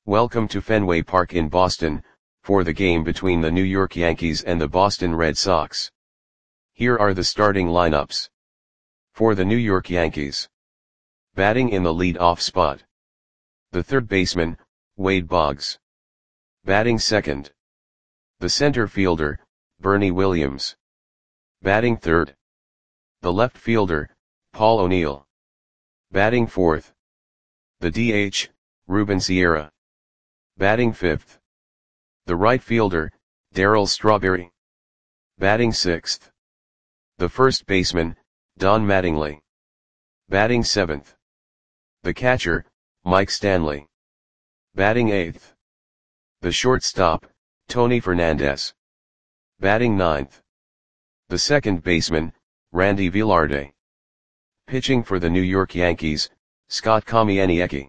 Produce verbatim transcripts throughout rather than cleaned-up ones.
Welcome to Fenway Park in Boston, for the game between the New York Yankees and the Boston Red Sox. Here are the starting lineups. For the New York Yankees. Batting in the lead-off spot. The third baseman, Wade Boggs. Batting second. The center fielder, Bernie Williams. Batting third. The left fielder, Paul O'Neill. Batting fourth. The D H, Ruben Sierra. Batting fifth. The right fielder, Darryl Strawberry. Batting sixth. The first baseman, Don Mattingly. Batting seventh. The catcher, Mike Stanley. Batting eighth. The shortstop, Tony Fernandez. Batting ninth. The second baseman, Randy Velarde. Pitching for the New York Yankees, Scott Kamieniecki.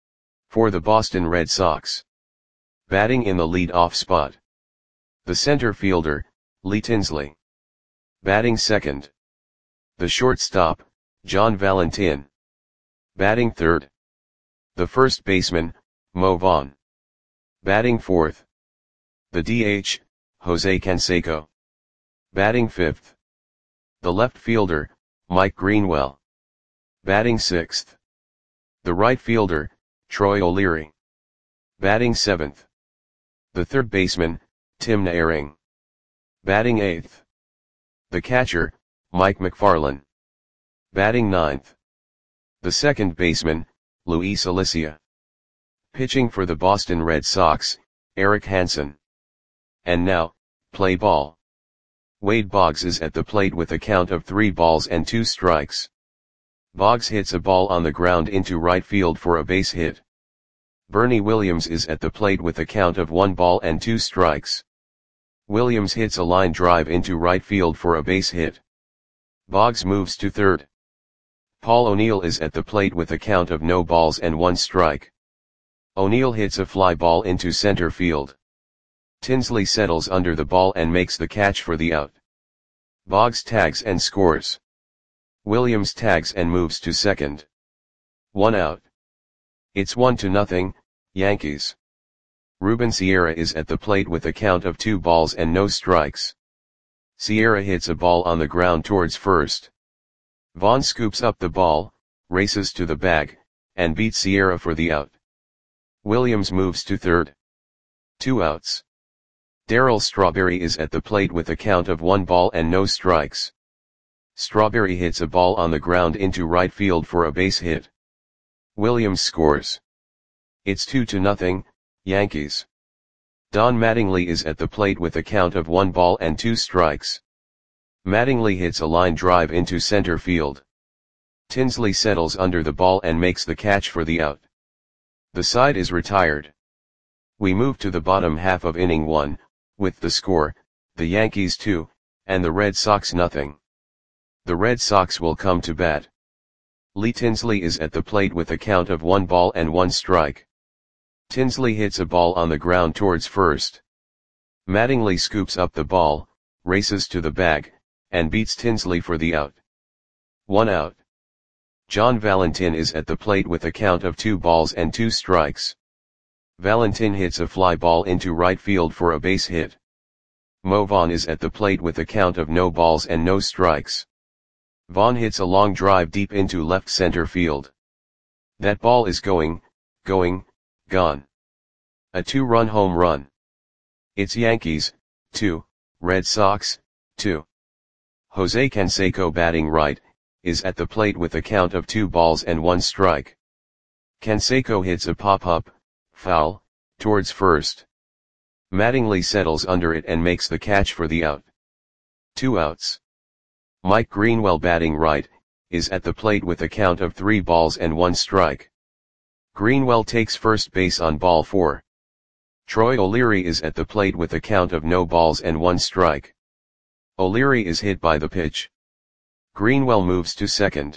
For the Boston Red Sox. Batting in the lead-off spot. The center fielder, Lee Tinsley. Batting second. The shortstop, John Valentin. Batting third. The first baseman, Mo Vaughn. Batting fourth. The D H, Jose Canseco. Batting fifth. The left fielder, Mike Greenwell. Batting sixth. The right fielder, Troy O'Leary. Batting seventh. The third baseman, Tim Naehring. Batting eighth. The catcher, Mike McFarland. Batting ninth. The second baseman, Luis Alicia. Pitching for the Boston Red Sox, Eric Hansen. And now, play ball. Wade Boggs is at the plate with a count of three balls and two strikes. Boggs hits a ball on the ground into right field for a base hit. Bernie Williams is at the plate with a count of one ball and two strikes. Williams hits a line drive into right field for a base hit. Boggs moves to third. Paul O'Neill is at the plate with a count of no balls and one strike. O'Neill hits a fly ball into center field. Tinsley settles under the ball and makes the catch for the out. Boggs tags and scores. Williams tags and moves to second. One out. It's one to nothing, Yankees. Ruben Sierra is at the plate with a count of two balls and no strikes. Sierra hits a ball on the ground towards first. Vaughn scoops up the ball, races to the bag, and beats Sierra for the out. Williams moves to third. Two outs. Darryl Strawberry is at the plate with a count of one ball and no strikes. Strawberry hits a ball on the ground into right field for a base hit. Williams scores. It's two to nothing, Yankees. Don Mattingly is at the plate with a count of one ball and two strikes. Mattingly hits a line drive into center field. Tinsley settles under the ball and makes the catch for the out. The side is retired. We move to the bottom half of inning one, with the score, the Yankees two, and the Red Sox nothing. The Red Sox will come to bat. Lee Tinsley is at the plate with a count of one ball and one strike. Tinsley hits a ball on the ground towards first. Mattingly scoops up the ball, races to the bag, and beats Tinsley for the out. One out. John Valentin is at the plate with a count of two balls and two strikes. Valentin hits a fly ball into right field for a base hit. Mo Vaughn is at the plate with a count of no balls and no strikes. Vaughn hits a long drive deep into left center field. That ball is going, going, gone. A two-run home run. It's Yankees, two, Red Sox, two. Jose Canseco batting right, is at the plate with a count of two balls and one strike. Canseco hits a pop-up, foul, towards first. Mattingly settles under it and makes the catch for the out. Two outs. Mike Greenwell batting right, is at the plate with a count of three balls and one strike. Greenwell takes first base on ball four. Troy O'Leary is at the plate with a count of no balls and one strike. O'Leary is hit by the pitch. Greenwell moves to second.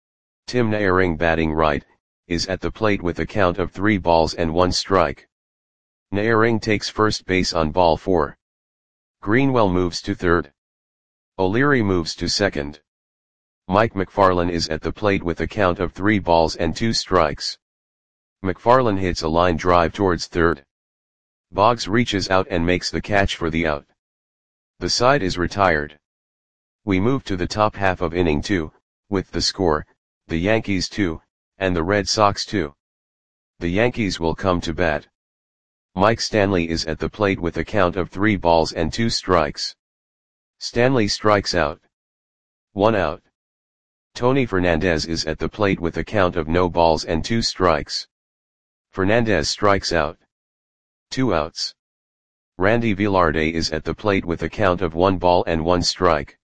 Tim Naehring batting right, is at the plate with a count of three balls and one strike. Naehring takes first base on ball four. Greenwell moves to third. O'Leary moves to second. Mike McFarland is at the plate with a count of three balls and two strikes. McFarland hits a line drive towards third. Boggs reaches out and makes the catch for the out. The side is retired. We move to the top half of inning two, with the score, the Yankees two, and the Red Sox two. The Yankees will come to bat. Mike Stanley is at the plate with a count of three balls and two strikes. Stanley strikes out. One out. Tony Fernandez is at the plate with a count of no balls and two strikes. Fernandez strikes out. Two outs. Randy Velarde is at the plate with a count of one ball and one strike.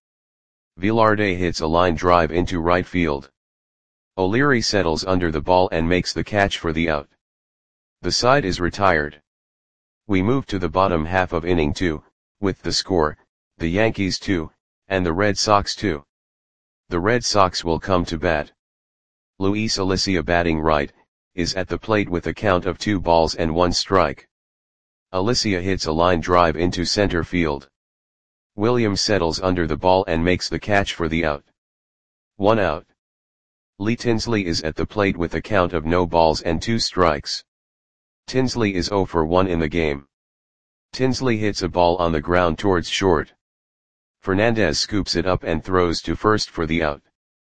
Velarde hits a line drive into right field. O'Leary settles under the ball and makes the catch for the out. The side is retired. We move to the bottom half of inning two, with the score, the Yankees two, and the Red Sox two. The Red Sox will come to bat. Luis Alicia, batting right, is at the plate with a count of two balls and one strike. Alicia hits a line drive into center field. Williams settles under the ball and makes the catch for the out. One out. Lee Tinsley is at the plate with a count of no balls and two strikes. Tinsley is zero for one in the game. Tinsley hits a ball on the ground towards short. Fernandez scoops it up and throws to first for the out.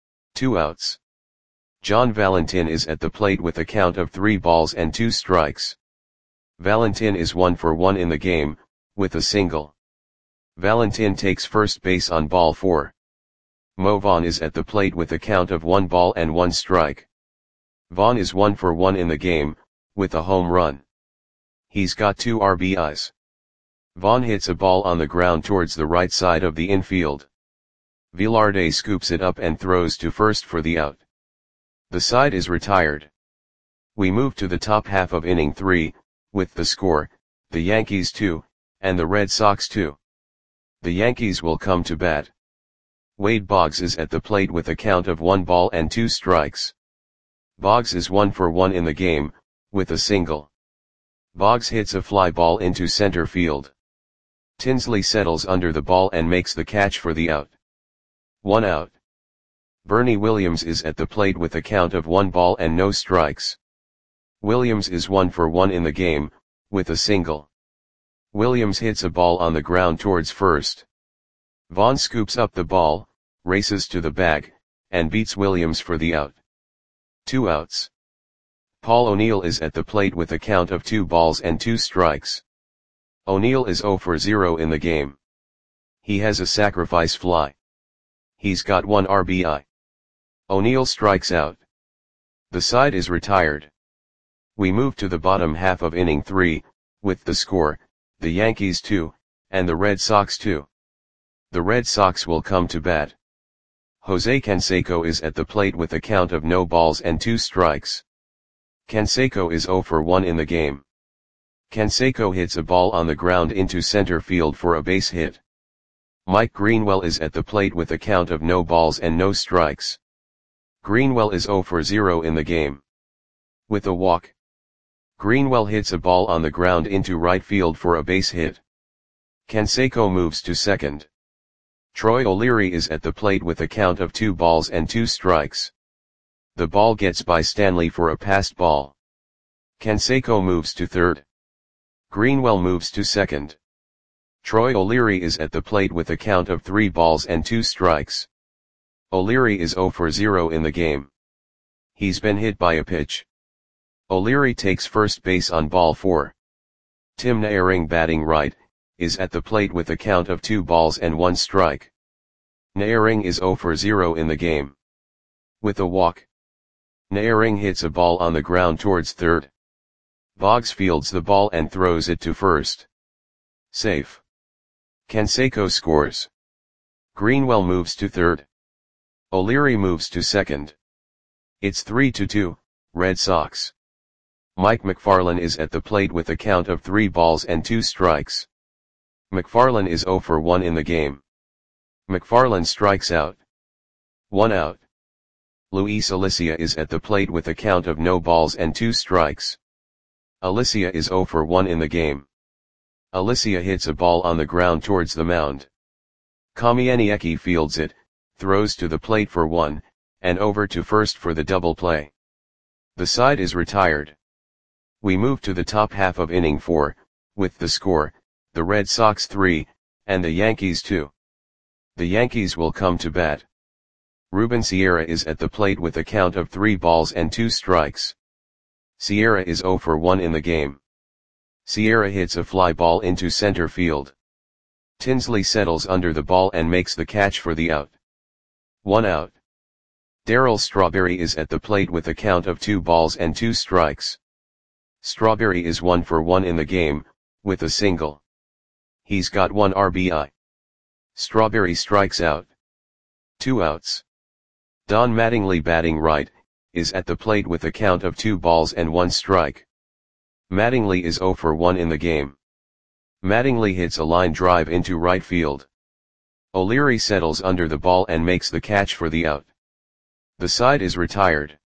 Two outs. John Valentin is at the plate with a count of three balls and two strikes. Valentin is one for one in the game, with a single. Valentin takes first base on ball four. Mo Vaughn is at the plate with a count of one ball and one strike. Vaughn is one for one in the game, with a home run. He's got two R B Is. Vaughn hits a ball on the ground towards the right side of the infield. Velarde scoops it up and throws to first for the out. The side is retired. We move to the top half of inning three, with the score, the Yankees two, and the Red Sox two. The Yankees will come to bat. Wade Boggs is at the plate with a count of one ball and two strikes. Boggs is one for one in the game, with a single. Boggs hits a fly ball into center field. Tinsley settles under the ball and makes the catch for the out. One out. Bernie Williams is at the plate with a count of one ball and no strikes. Williams is one for one in the game, with a single. Williams hits a ball on the ground towards first. Vaughn scoops up the ball, races to the bag, and beats Williams for the out. Two outs. Paul O'Neill is at the plate with a count of two balls and two strikes. O'Neill is zero for zero in the game. He has a sacrifice fly. He's got one R B I. O'Neill strikes out. The side is retired. We move to the bottom half of inning three, with the score, the Yankees two, and the Red Sox two. The Red Sox will come to bat. Jose Canseco is at the plate with a count of no balls and two strikes. Canseco is zero for one in the game. Canseco hits a ball on the ground into center field for a base hit. Mike Greenwell is at the plate with a count of no balls and no strikes. Greenwell is zero for zero in the game. With a walk. Greenwell hits a ball on the ground into right field for a base hit. Canseco moves to second. Troy O'Leary is at the plate with a count of two balls and two strikes. The ball gets by Stanley for a passed ball. Canseco moves to third. Greenwell moves to second. Troy O'Leary is at the plate with a count of three balls and two strikes. O'Leary is zero for zero in the game. He's been hit by a pitch. O'Leary takes first base on ball four. Tim Naehring, batting right, is at the plate with a count of two balls and one strike. Naehring is zero for zero in the game. With a walk. Naehring hits a ball on the ground towards third. Boggs fields the ball and throws it to first. Safe. Canseco scores. Greenwell moves to third. O'Leary moves to second. It's three to two, Red Sox. Mike McFarland is at the plate with a count of three balls and two strikes. McFarland is zero for one in the game. McFarland strikes out. One out. Luis Alicia is at the plate with a count of no balls and two strikes. Alicia is zero for one in the game. Alicia hits a ball on the ground towards the mound. Kamieniecki fields it, throws to the plate for one, and over to first for the double play. The side is retired. We move to the top half of inning four, with the score, the Red Sox three, and the Yankees two. The Yankees will come to bat. Ruben Sierra is at the plate with a count of three balls and two strikes. Sierra is zero for one in the game. Sierra hits a fly ball into center field. Tinsley settles under the ball and makes the catch for the out. One out. Darryl Strawberry is at the plate with a count of two balls and two strikes. Strawberry is one for one in the game, with a single. He's got one R B I. Strawberry strikes out. Two outs. Don Mattingly, batting right, is at the plate with a count of two balls and one strike. Mattingly is zero for one in the game. Mattingly hits a line drive into right field. O'Leary settles under the ball and makes the catch for the out. The side is retired.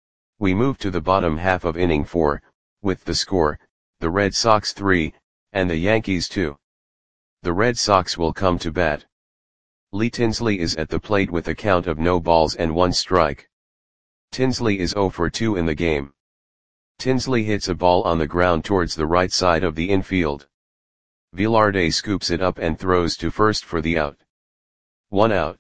We move to the bottom half of inning four, with the score, the Red Sox three, and the Yankees two. The Red Sox will come to bat. Lee Tinsley is at the plate with a count of no balls and one strike. Tinsley is zero for two in the game. Tinsley hits a ball on the ground towards the right side of the infield. Velarde scoops it up and throws to first for the out. One out.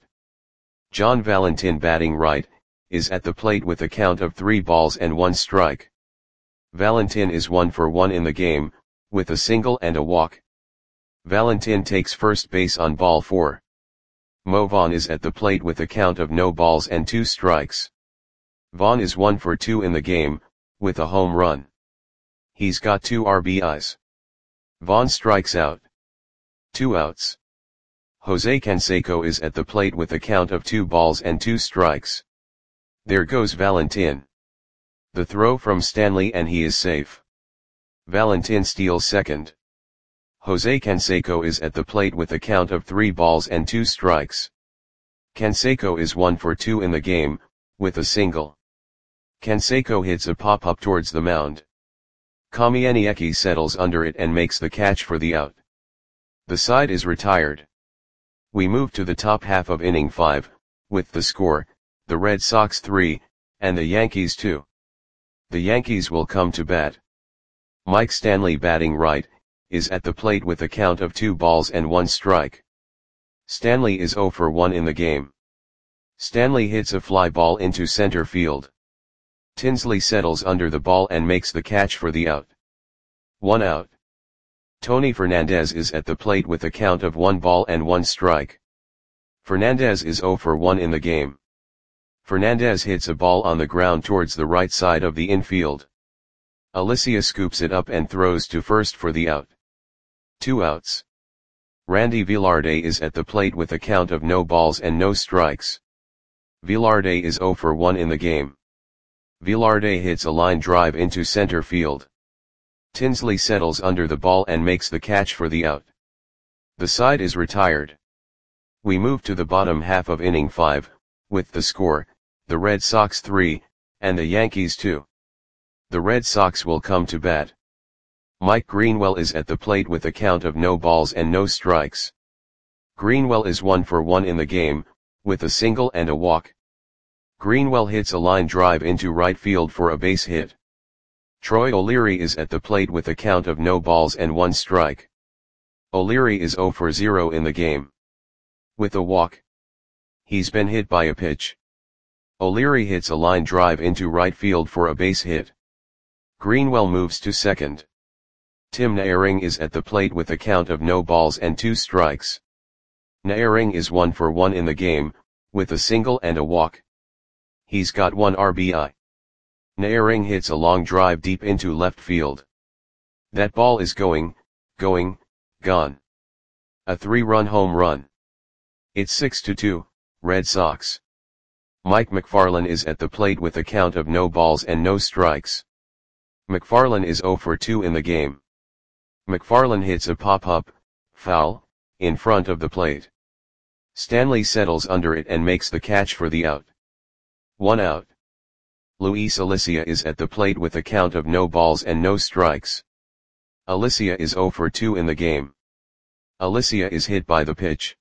John Valentin, batting right, is at the plate with a count of three balls and one strike. Valentin is one for one in the game, with a single and a walk. Valentin takes first base on ball four. Mo Vaughn is at the plate with a count of no balls and two strikes. Vaughn is one for two in the game, with a home run. He's got two R B Is. Vaughn strikes out. Two outs. Jose Canseco is at the plate with a count of two balls and two strikes. There goes Valentin. The throw from Stanley and he is safe. Valentin steals second. Jose Canseco is at the plate with a count of three balls and two strikes. Canseco is one for two in the game, with a single. Canseco hits a pop-up towards the mound. Kamieniecki settles under it and makes the catch for the out. The side is retired. We move to the top half of inning five, with the score, the Red Sox three, and the Yankees two. The Yankees will come to bat. Mike Stanley, batting right, is at the plate with a count of two balls and one strike. Stanley is zero for one in the game. Stanley hits a fly ball into center field. Tinsley settles under the ball and makes the catch for the out. One out. Tony Fernandez is at the plate with a count of one ball and one strike. Fernandez is zero for one in the game. Fernandez hits a ball on the ground towards the right side of the infield. Alicia scoops it up and throws to first for the out. Two outs. Randy Velarde is at the plate with a count of no balls and no strikes. Velarde is zero for one in the game. Velarde hits a line drive into center field. Tinsley settles under the ball and makes the catch for the out. The side is retired. We move to the bottom half of inning five, with the score, the Red Sox three, and the Yankees two. The Red Sox will come to bat. Mike Greenwell is at the plate with a count of no balls and no strikes. Greenwell is one for one in the game, with a single and a walk. Greenwell hits a line drive into right field for a base hit. Troy O'Leary is at the plate with a count of no balls and one strike. O'Leary is zero for zero in the game. With a walk. He's been hit by a pitch. O'Leary hits a line drive into right field for a base hit. Greenwell moves to second. Tim Naehring is at the plate with a count of no balls and two strikes. Naehring is one for one in the game, with a single and a walk. He's got one R B I. Naehring hits a long drive deep into left field. That ball is going, going, gone. A three-run home run. It's six to two, Red Sox. Mike McFarland is at the plate with a count of no balls and no strikes. McFarland is zero for two in the game. McFarland hits a pop-up, foul, in front of the plate. Stanley settles under it and makes the catch for the out. One out. Luis Alicia is at the plate with a count of no balls and no strikes. Alicia is zero for two in the game. Alicia is hit by the pitch.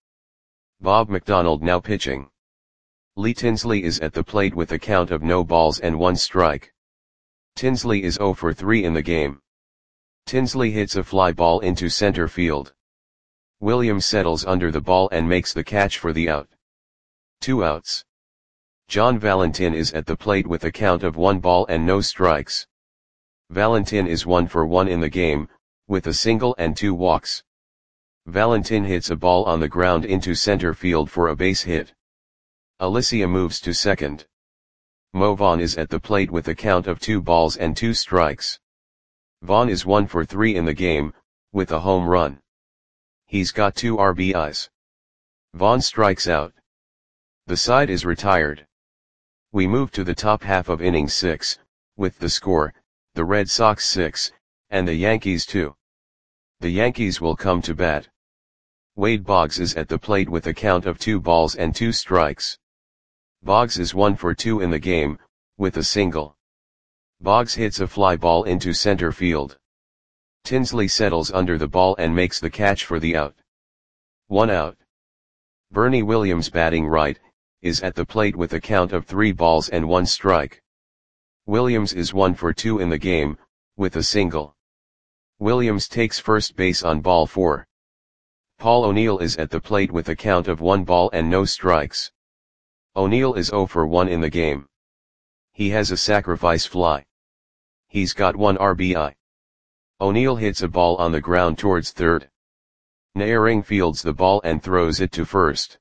Bob McDonald now pitching. Lee Tinsley is at the plate with a count of no balls and one strike. Tinsley is zero for three in the game. Tinsley hits a fly ball into center field. Williams settles under the ball and makes the catch for the out. Two outs. John Valentin is at the plate with a count of one ball and no strikes. Valentin is one for one in the game, with a single and two walks. Valentin hits a ball on the ground into center field for a base hit. Alicia moves to second. Mo Vaughn is at the plate with a count of two balls and two strikes. Vaughn is one for three in the game, with a home run. He's got two R B Is. Vaughn strikes out. The side is retired. We move to the top half of inning six, with the score, the Red Sox six, and the Yankees two. The Yankees will come to bat. Wade Boggs is at the plate with a count of two balls and two strikes. Boggs is one for two in the game, with a single. Boggs hits a fly ball into center field. Tinsley settles under the ball and makes the catch for the out. One out. Bernie Williams, batting right, is at the plate with a count of three balls and one strike. Williams is one for two in the game, with a single. Williams takes first base on ball four. Paul O'Neill is at the plate with a count of one ball and no strikes. O'Neill is zero for one in the game. He has a sacrifice fly. He's got one R B I. O'Neill hits a ball on the ground towards third. Naehring fields the ball and throws it to first.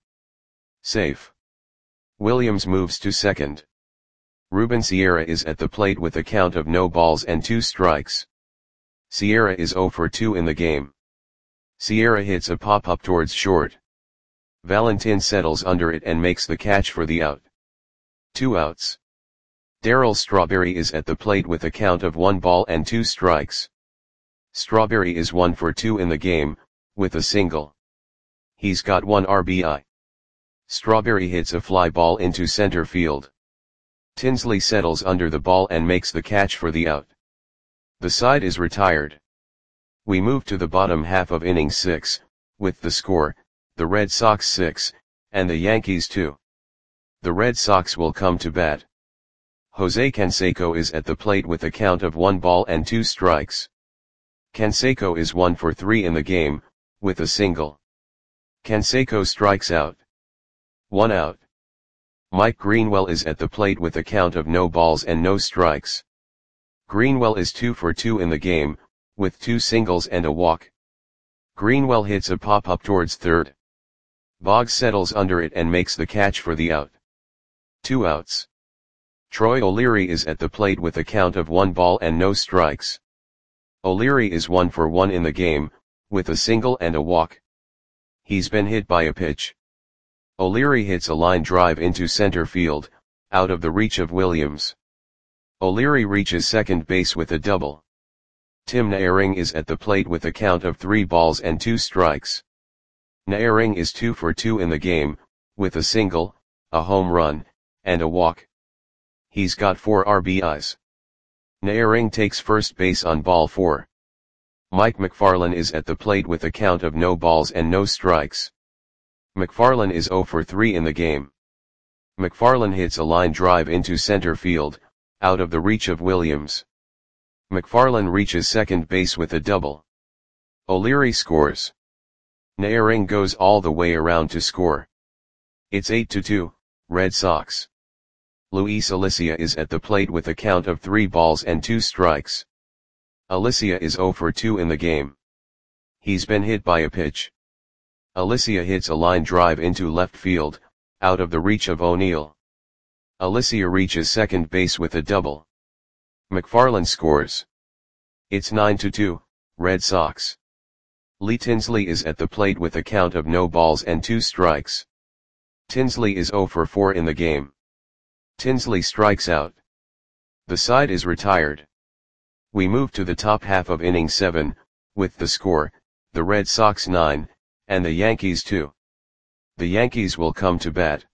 Safe. Williams moves to second. Ruben Sierra is at the plate with a count of no balls and two strikes. Sierra is zero for two in the game. Sierra hits a pop-up towards short. Valentin settles under it and makes the catch for the out. Two outs. Darryl Strawberry is at the plate with a count of one ball and two strikes. Strawberry is one for two in the game, with a single. He's got one R B I. Strawberry hits a fly ball into center field. Tinsley settles under the ball and makes the catch for the out. The side is retired. We move to the bottom half of inning six, with the score, the Red Sox six, and the Yankees two. The Red Sox will come to bat. Jose Canseco is at the plate with a count of one ball and two strikes. Canseco is one for three in the game, with a single. Canseco strikes out. One out. Mike Greenwell is at the plate with a count of no balls and no strikes. Greenwell is two for two in the game, with two singles and a walk. Greenwell hits a pop-up towards third. Boggs settles under it and makes the catch for the out. Two outs. Troy O'Leary is at the plate with a count of one ball and no strikes. O'Leary is one for one in the game, with a single and a walk. He's been hit by a pitch. O'Leary hits a line drive into center field, out of the reach of Williams. O'Leary reaches second base with a double. Tim Naehring is at the plate with a count of three balls and two strikes. Naehring is two for two in the game, with a single, a home run, and a walk. He's got four R B Is. Naehring takes first base on ball four. Mike McFarland is at the plate with a count of no balls and no strikes. McFarland is zero for three in the game. McFarland hits a line drive into center field, out of the reach of Williams. McFarland reaches second base with a double. O'Leary scores. Naehring goes all the way around to score. It's eight to two, Red Sox. Luis Alicia is at the plate with a count of three balls and two strikes. Alicia is zero for two in the game. He's been hit by a pitch. Alicia hits a line drive into left field, out of the reach of O'Neill. Alicia reaches second base with a double. McFarland scores. It's nine to two, Red Sox. Lee Tinsley is at the plate with a count of no balls and two strikes. Tinsley is zero for four in the game. Tinsley strikes out. The side is retired. We move to the top half of inning seven, with the score, the Red Sox nine, and the Yankees two. The Yankees will come to bat.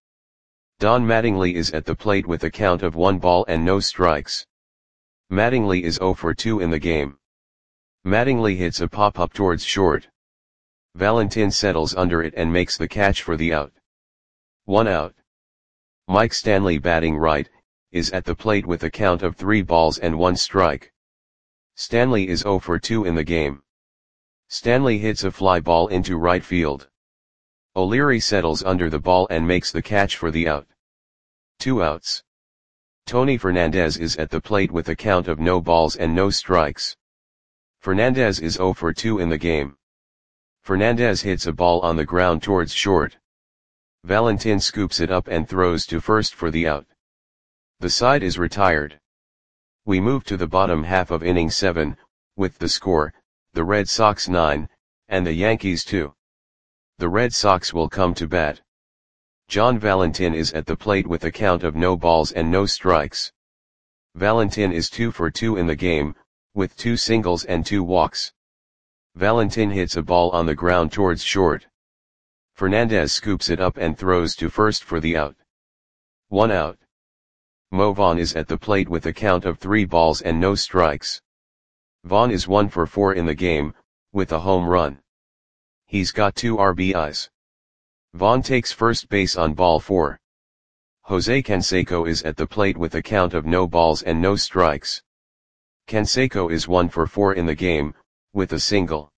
Don Mattingly is at the plate with a count of one ball and no strikes. Mattingly is zero for two in the game. Mattingly hits a pop-up towards short. Valentin settles under it and makes the catch for the out. One out. Mike Stanley, batting right, is at the plate with a count of three balls and one strike. Stanley is zero for two in the game. Stanley hits a fly ball into right field. O'Leary settles under the ball and makes the catch for the out. Two outs. Tony Fernandez is at the plate with a count of no balls and no strikes. Fernandez is zero for two in the game. Fernandez hits a ball on the ground towards short. Valentin scoops it up and throws to first for the out. The side is retired. We move to the bottom half of inning seven, with the score, the Red Sox nine, and the Yankees two. The Red Sox will come to bat. John Valentin is at the plate with a count of no balls and no strikes. Valentin is two for two in the game, with two singles and two walks. Valentin hits a ball on the ground towards short. Fernandez scoops it up and throws to first for the out. One out. Mo Vaughn is at the plate with a count of three balls and no strikes. Vaughn is one for four in the game, with a home run. He's got two R B Is. Vaughn takes first base on ball four. Jose Canseco is at the plate with a count of no balls and no strikes. Canseco is one for four in the game, with a single.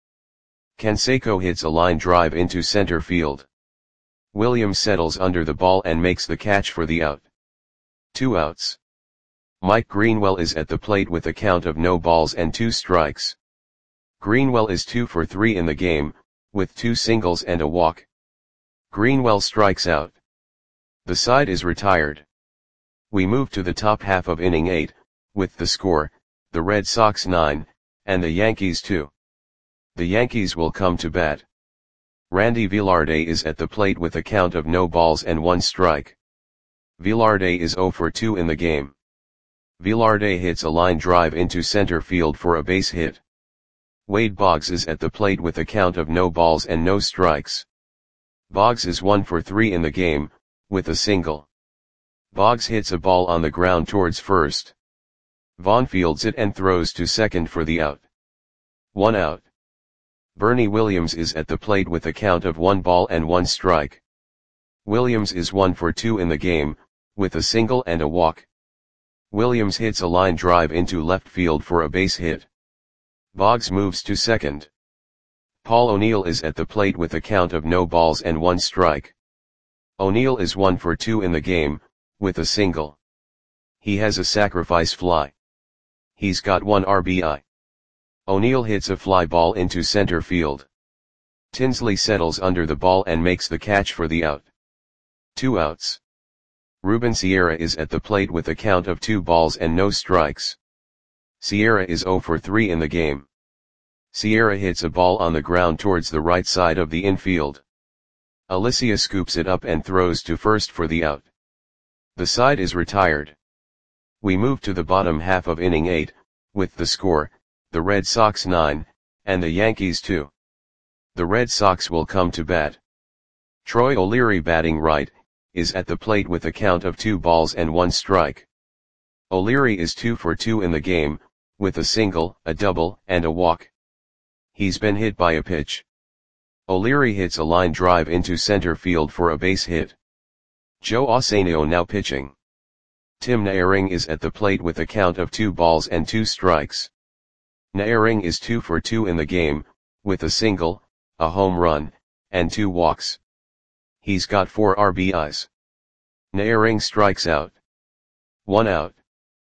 Canseco hits a line drive into center field. Williams settles under the ball and makes the catch for the out. Two outs. Mike Greenwell is at the plate with a count of no balls and two strikes. Greenwell is two for three in the game, with two singles and a walk. Greenwell strikes out. The side is retired. We move to the top half of inning eight, with the score, the Red Sox nine, and the Yankees two. The Yankees will come to bat. Randy Velarde is at the plate with a count of no balls and one strike. Velarde is zero for two in the game. Velarde hits a line drive into center field for a base hit. Wade Boggs is at the plate with a count of no balls and no strikes. Boggs is one for three in the game, with a single. Boggs hits a ball on the ground towards first. Vaughn fields it and throws to second for the out. One out. Bernie Williams is at the plate with a count of one ball and one strike. Williams is one for two in the game, with a single and a walk. Williams hits a line drive into left field for a base hit. Boggs moves to second. Paul O'Neill is at the plate with a count of no balls and one strike. O'Neill is one for two in the game, with a single. He has a sacrifice fly. He's got one R B I. O'Neill hits a fly ball into center field. Tinsley settles under the ball and makes the catch for the out. Two outs. Ruben Sierra is at the plate with a count of two balls and no strikes. Sierra is zero for three in the game. Sierra hits a ball on the ground towards the right side of the infield. Alicia scoops it up and throws to first for the out. The side is retired. We move to the bottom half of inning eight, with the score, the Red Sox nine, and the Yankees two. The Red Sox will come to bat. Troy O'Leary, batting right, is at the plate with a count of two balls and one strike. O'Leary is two for two in the game, with a single, a double, and a walk. He's been hit by a pitch. O'Leary hits a line drive into center field for a base hit. Joe Osanio now pitching. Tim Naehring is at the plate with a count of two balls and two strikes. Naehring is two for two in the game, with a single, a home run, and two walks. He's got four R B Is. Naehring strikes out. One out.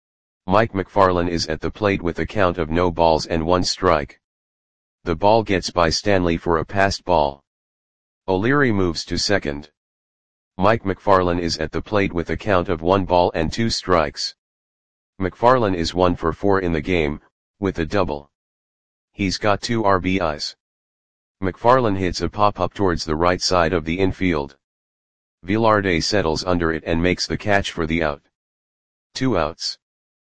Mike McFarland is at the plate with a count of no balls and one strike. The ball gets by Stanley for a passed ball. O'Leary moves to second. Mike McFarland is at the plate with a count of one ball and two strikes. McFarland is one for four in the game, with a double. He's got two R B Is. McFarland hits a pop-up towards the right side of the infield. Velarde settles under it and makes the catch for the out. Two outs.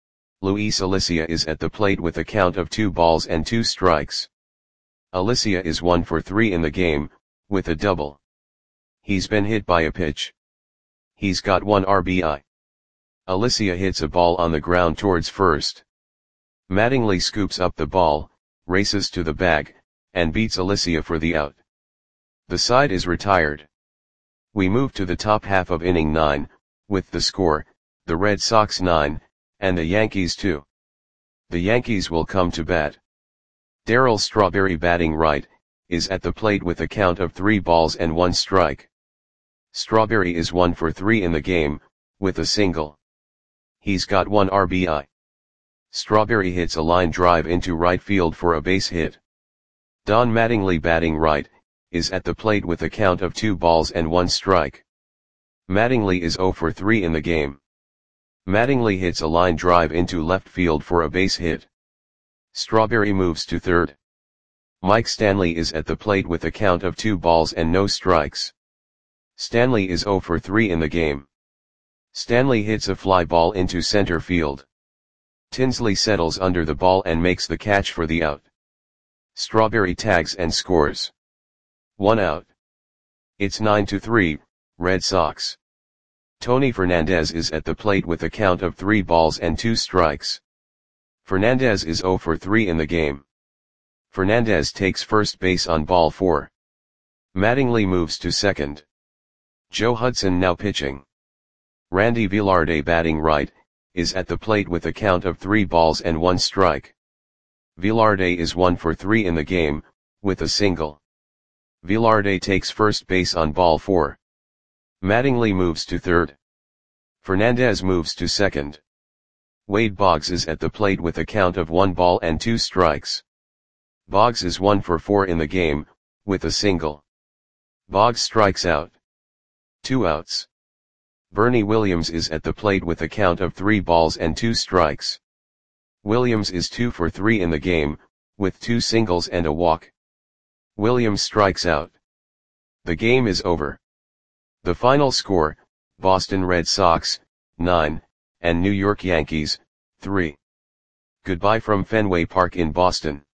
Luis Alicia is at the plate with a count of two balls and two strikes. Alicia is one for three in the game, with a double. He's been hit by a pitch. He's got one R B I. Alicia hits a ball on the ground towards first. Mattingly scoops up the ball, races to the bag, and beats Alicia for the out. The side is retired. We move to the top half of inning nine, with the score, the Red Sox nine, and the Yankees two. The Yankees will come to bat. Darryl Strawberry batting right, is at the plate with a count of three balls and one strike. Strawberry is one for three in the game, with a single. He's got one R B I. Strawberry hits a line drive into right field for a base hit. Don Mattingly batting right, is at the plate with a count of two balls and one strike. Mattingly is zero for three in the game. Mattingly hits a line drive into left field for a base hit. Strawberry moves to third. Mike Stanley is at the plate with a count of two balls and no strikes. Stanley is zero for three in the game. Stanley hits a fly ball into center field. Tinsley settles under the ball and makes the catch for the out. Strawberry tags and scores. One out. It's nine to three, Red Sox. Tony Fernandez is at the plate with a count of three balls and two strikes. Fernandez is zero for three in the game. Fernandez takes first base on ball four. Mattingly moves to second. Joe Hudson now pitching. Randy Velarde batting right, is at the plate with a count of three balls and one strike. Velarde is one for three in the game, with a single. Velarde takes first base on ball four. Mattingly moves to third. Fernandez moves to second. Wade Boggs is at the plate with a count of one ball and two strikes. Boggs is one for four in the game, with a single. Boggs strikes out. Two outs. Bernie Williams is at the plate with a count of three balls and two strikes. Williams is two for three in the game, with two singles and a walk. Williams strikes out. The game is over. The final score, Boston Red Sox, nine, and New York Yankees, three. Goodbye from Fenway Park in Boston.